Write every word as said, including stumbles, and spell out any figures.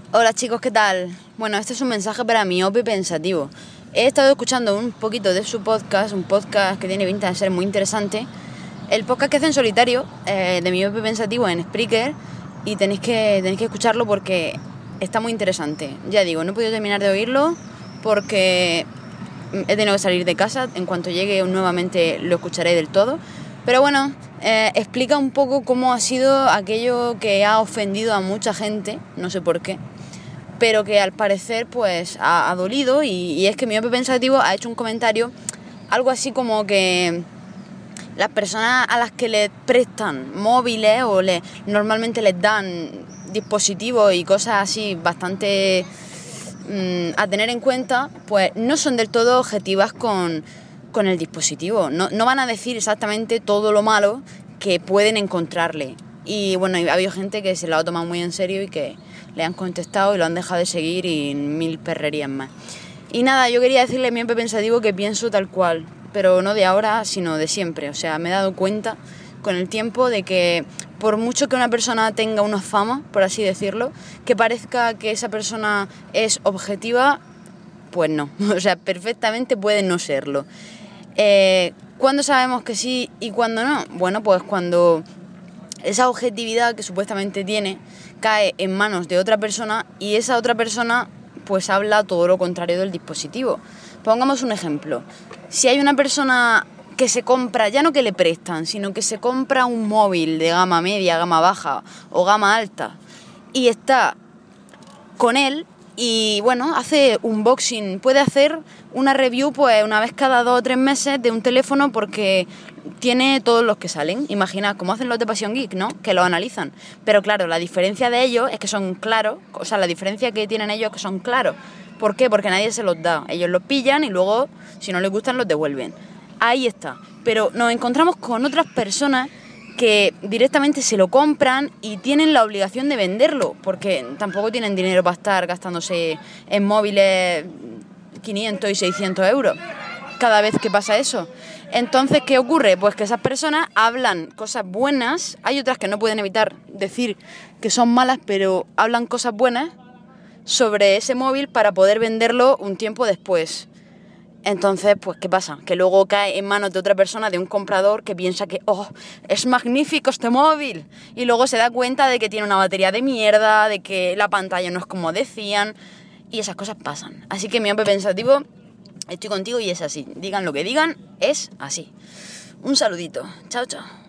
Hola chicos, ¿qué tal? Bueno, este es un mensaje para miope pensativo. He estado escuchando un poquito de su podcast, un podcast que tiene pinta de ser muy interesante. El podcast que hace en solitario, eh, de miope pensativo en Spreaker, y tenéis que, tenéis que escucharlo porque está muy interesante. Ya digo, no he podido terminar de oírlo porque he tenido que salir de casa. En cuanto llegue nuevamente lo escucharé del todo. Pero bueno, eh, explica un poco cómo ha sido aquello que ha ofendido a mucha gente, no sé por qué, pero que al parecer pues ha, ha dolido y, y es que Miope Pensativo ha hecho un comentario algo así como que las personas a las que les prestan móviles o le, normalmente les dan dispositivos y cosas así bastante mmm, a tener en cuenta, pues no son del todo objetivas con, con el dispositivo, no, no van a decir exactamente todo lo malo que pueden encontrarle. Y bueno, ha habido gente que se lo ha tomado muy en serio y que le han contestado y lo han dejado de seguir y mil perrerías más. Y nada, yo quería decirle a Miope Pensativo que pienso tal cual, pero no de ahora, sino de siempre. O sea, me he dado cuenta con el tiempo de que por mucho que una persona tenga una fama, por así decirlo, que parezca que esa persona es objetiva, pues no. O sea, perfectamente puede no serlo. Eh, ¿Cuándo sabemos que sí y cuándo no? Bueno, pues cuando esa objetividad que supuestamente tiene cae en manos de otra persona y esa otra persona pues habla todo lo contrario del dispositivo. Pongamos un ejemplo. Si hay una persona que se compra, ya no que le prestan, sino que se compra un móvil de gama media, gama baja o gama alta y está con él y bueno, hace unboxing, puede hacer una review pues una vez cada dos o tres meses de un teléfono porque tiene todos los que salen. Imagina como hacen los de Pasión Geek, ¿no? Que lo analizan. Pero claro, la diferencia de ellos es que son claros, o sea, la diferencia que tienen ellos es que son claros. ¿Por qué? Porque nadie se los da. Ellos los pillan y luego, si no les gustan, los devuelven. Ahí está. Pero nos encontramos con otras personas que directamente se lo compran y tienen la obligación de venderlo, porque tampoco tienen dinero para estar gastándose en móviles quinientos y seiscientos euros cada vez que pasa eso. Entonces, ¿qué ocurre? Pues que esas personas hablan cosas buenas, hay otras que no pueden evitar decir que son malas, pero hablan cosas buenas sobre ese móvil para poder venderlo un tiempo después. Entonces, pues, ¿qué pasa? Que luego cae en manos de otra persona, de un comprador que piensa que, oh, es magnífico este móvil. Y luego se da cuenta de que tiene una batería de mierda, de que la pantalla no es como decían. Y esas cosas pasan. Así que Miope Pensativo, estoy contigo y es así. Digan lo que digan, es así. Un saludito. Chao, chao.